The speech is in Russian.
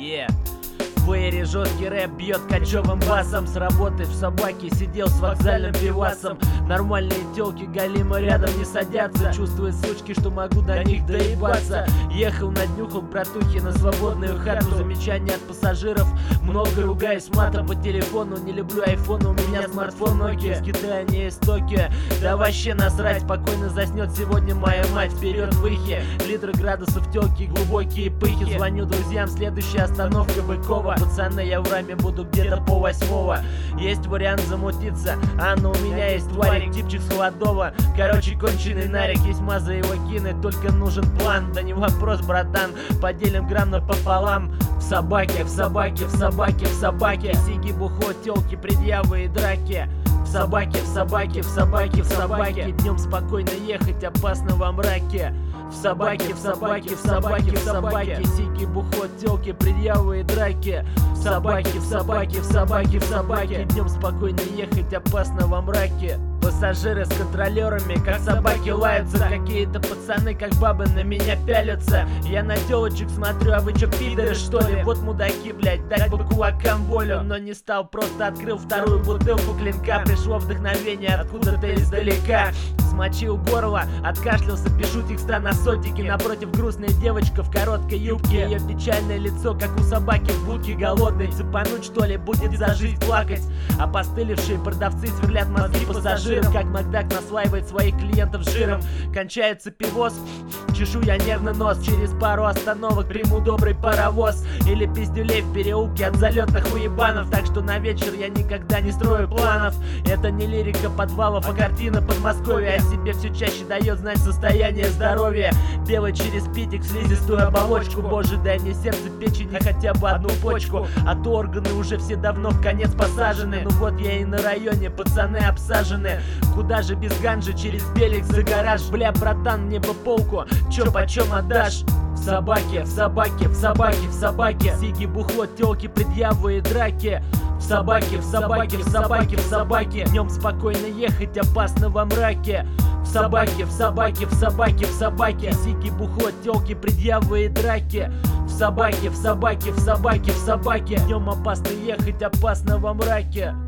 Yeah. В эйре жесткий рэп бьет кочевым басом. С работы в собаке сидел с вокзальным пивасом. Нормальные тёлки галимо рядом не садятся. Чувствуя сучки, что могу до них доебаться. Ехал, наднюхал братухи на свободную хату. Замечания от пассажиров, много ругаюсь матом по телефону. Не люблю айфон, у меня смартфон Nokia. С Китая, не из Токио. Да вообще насрать, спокойно заснет сегодня моя мать. Вперед в ихе, литры градусов тёлки, глубокие пыхи. Звоню друзьям, следующая остановка Быкова. Пацаны, я в раме буду где-то по 8-го. Есть вариант замутиться, но у меня есть варик, типчик с Холодова. Короче, конченый нарик, есть маза его кинуть, только нужен план. Да не вопрос, братан, поделим грамм напополам. В собаке, в собаке, в собаке, в собаке. Сиги, бухло, тёлки, предъявы и драки. В собаке, в собаке, в собаке, в собаке. Днем спокойно ехать, опасно во мраке. В собаке, в собаке, в собаке, в собаке. Сиги, бухло, тёлки, предъявы и драки. В собаке, в собаке, в собаке, в собаке. Днем спокойно ехать, опасно во мраке. Пассажиры с контролерами, как собаки лаются. Какие-то пацаны, как бабы, на меня пялятся. Я на тёлочек смотрю, а вы чё, пидоры, что ли? Вот мудаки, блять, дать бы кулакам волю. Но не стал, просто открыл вторую бутылку клинка. Пришло вдохновение откуда-то издалека. Смочил горло, откашлялся, пишу текста на сотике. Напротив грустная девочка в короткой юбке. Ее печальное лицо, как у собаки в будке голодной. Цепануть, что ли, будет за жизнь плакать. Опостылевшие продавцы сверлят мозги пассажирам. Как Макдак наслаивает своих клиентов жиром. Кончается пивоз, чешу я нервно нос. Через пару остановок приму добрый паровоз. Или пиздюлей в переулке от залетных уебанов. Так что на вечер я никогда не строю планов. Это не лирика подвалов, а картина Подмосковья. О себе все чаще дает знать состояние здоровья. Делай через питик слизистую оболочку. Боже, дай мне сердце, печень и хотя бы одну почку. А то органы уже все давно в конец посажены. Ну вот я и на районе, пацаны обсажены. Куда же без ганжи, через белик за гараж. Бля, братан, мне бы полку, чё почем отдашь? В собаке, в собаке, в собаке, в собаке. Сиги, бухло, тёлки, предъявы и драки. В собаке, в собаке, в собаке, в собаке. Днем спокойно ехать, опасно во мраке. В собаке, в собаке, в собаке, в собаке. Сиги, бухло, тёлки, предъявы и драки. В собаке, в собаке, в собаке, в собаке. Днем опасно ехать, опасно во мраке.